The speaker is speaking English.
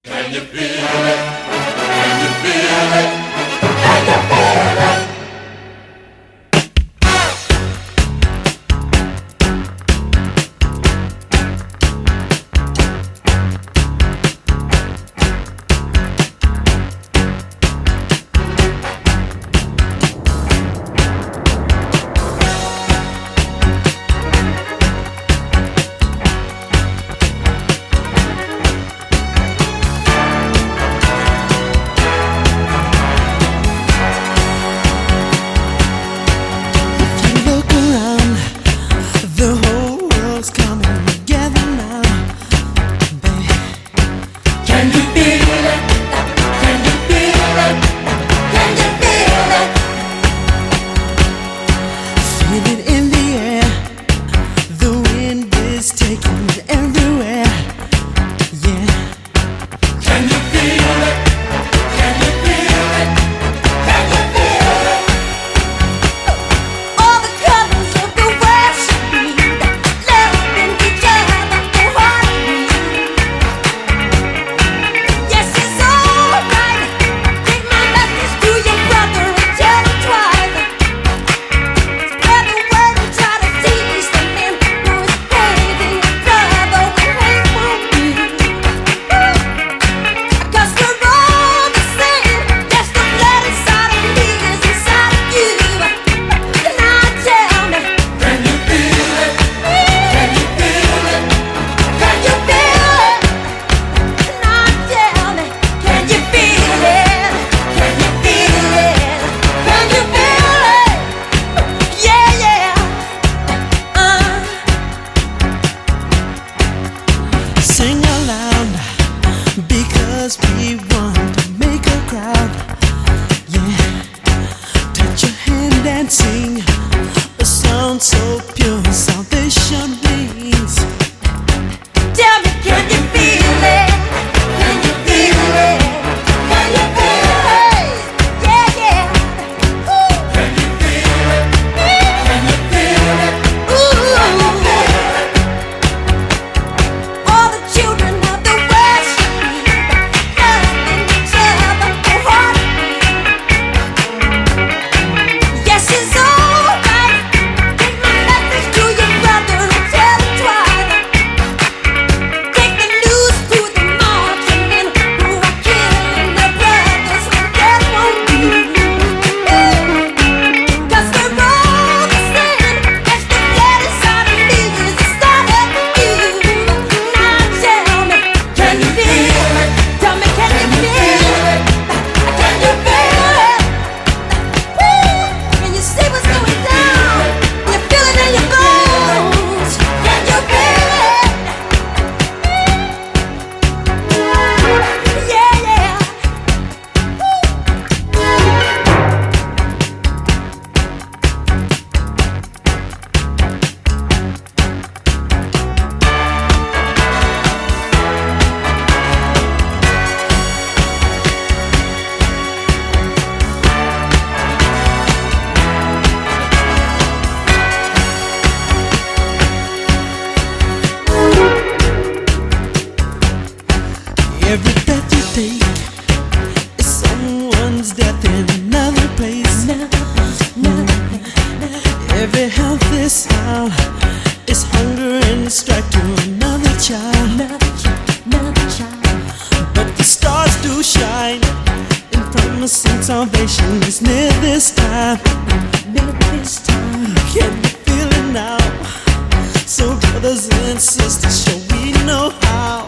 Can you feel it? Can you feel it? Can you feel it? Sing aloud because we want to make a crowd. Yeah, touch your hand and sing a sound so pure, salvation brings. Tell me, can you feel it? Can you feel it? Can you feel it? Yeah, yeah. Ooh. Can you feel it? Can you feel it? Ooh. Can you feel it? All the children of the world should be loving each other wholeheartedly. Yes, it's alright. Take my message to your brother and tell him twice. Take the news to the marching men who are killing their brothers and that won't do. 'Cause we're all the same. That's the blood inside of me is inside of you. Now tell me, can you feel it? Tell me, can you feel it? Can you feel it? Woo! Can you see what's going down? You feel it in your bones. Can you feel it? Yeah, yeah. Every breath you take is someone's death in another place. Every healthy sound is hunger and strife to another child. But the stars do shine, and promising salvation is near this time. Can you feel it now? So brothers and sisters, shall we know how?